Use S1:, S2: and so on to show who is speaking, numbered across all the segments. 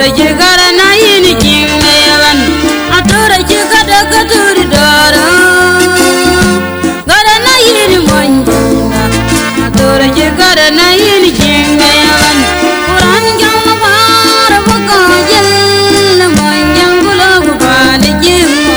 S1: atura jigara na yini jingayawan atura jigada katuri dara gara na yini manjanga atura jigara na yini jingayawan Quran jang bar bakajel manjang gula gubani jingo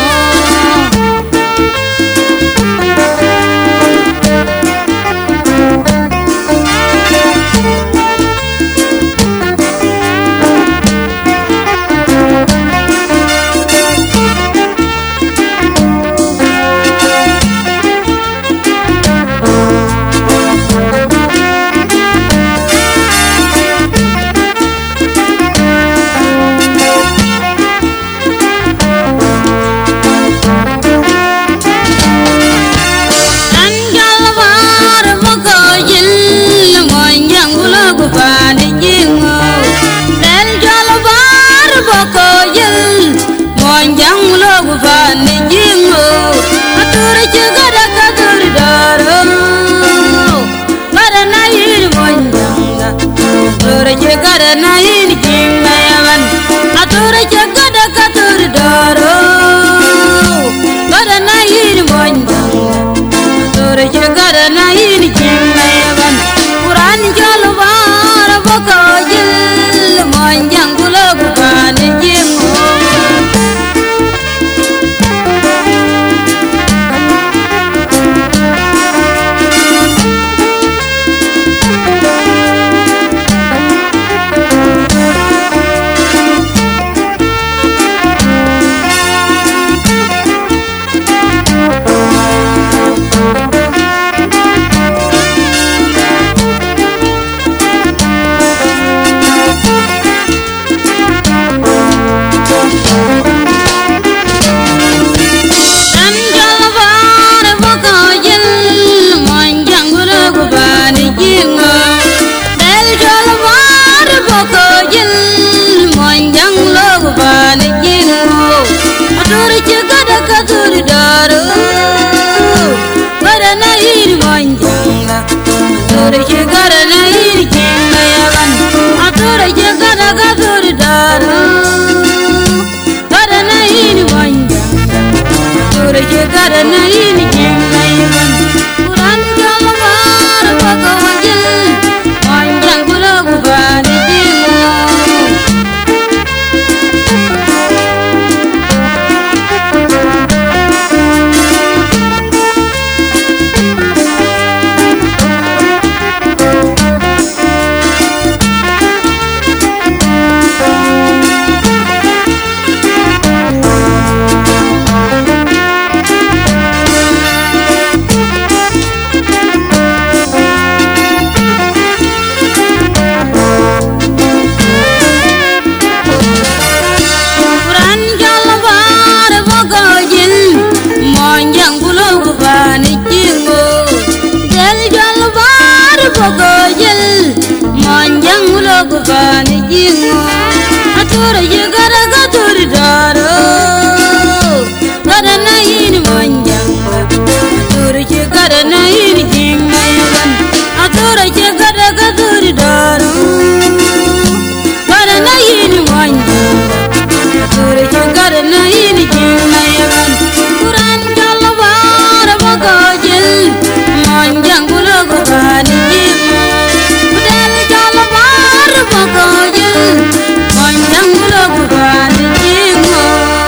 S1: Jagara na yini jingayawan atura jagada katur daro gara na yini manjanga atura jagara na yini jingayawan Quran jalwar bakajil manjang gula gubani jingo Jagara na yini jingayawan Quran jalwar bakajil manjang gula gubani jingo gubani jingo atura jigara katur daro gara na yini manjanga atura jigara na yini jingayawan atura jigara katur daro gara na yini manjanga atura jigara na yini jingayawan Quran jalwar bakajil manjang gula gubani jingo bakajil manjang gula gubani jingo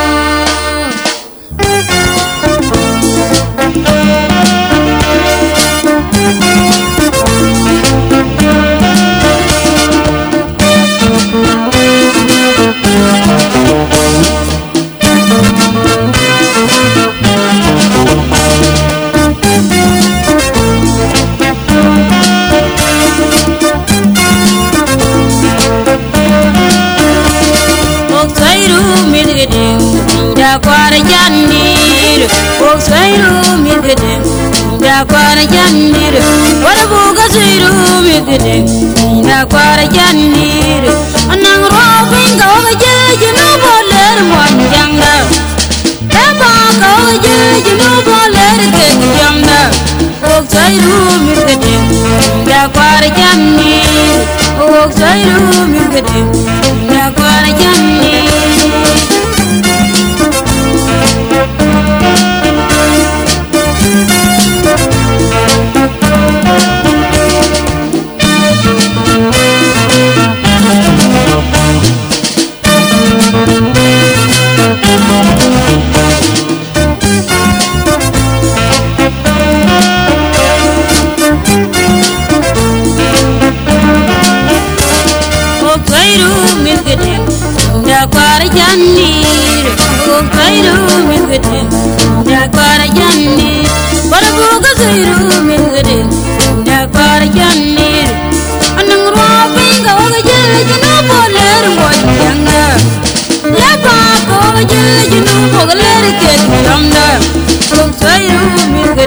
S1: kwara jandir o sairu midgeden da kwara jandir wala buga sairu midgeden da kwara jandir anang robin ga jeje no boler manjanga da ba ga jeje no boler ke jamda o sairu midgeden da kwara jandir Oh, Zairu, Mugade, Naguarayani. Let